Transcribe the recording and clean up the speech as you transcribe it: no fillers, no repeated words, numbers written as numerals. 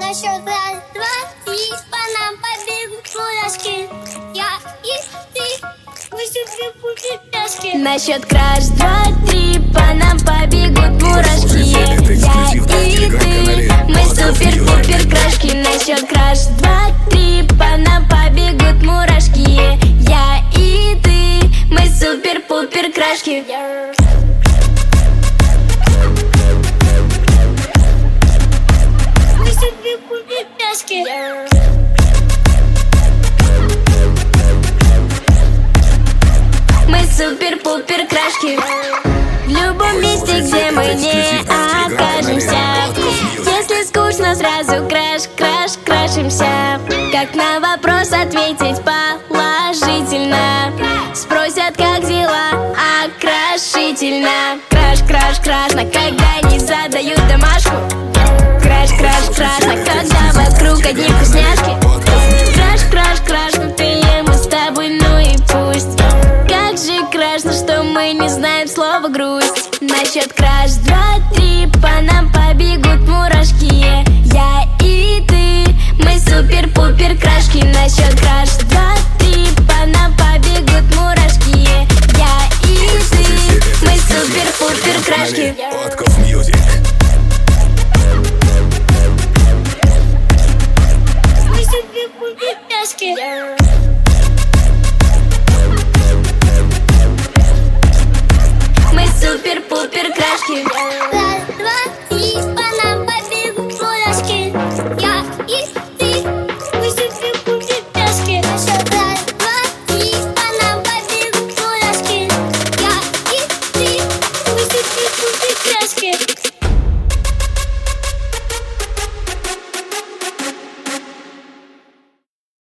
На счет раз, два, три, по нам побегут мурашки. Я и ты, мы супер-пупер-пяшки. На счет краш, два, три, по нам побегут мурашки. Я и ты, мы супер-пупер-крашки. На счет краш, два, три, по нам побегут мурашки. Я и ты, мы супер-пупер-крашки. Мы супер-пупер-пяшки. Мы супер-пупер-крашки. В любом месте, где мы не окажемся. Если скучно, сразу крашимся. Как на вопрос ответить положительно. Спросят, как дела, окрашительно. Крашно, когда не задают домашку. Крашно, когда вокруг одни вкусняшки. Краш, например, мы с тобой, ну и пусть. Как же крашно, что мы не знаем слова грусть. На счет краш,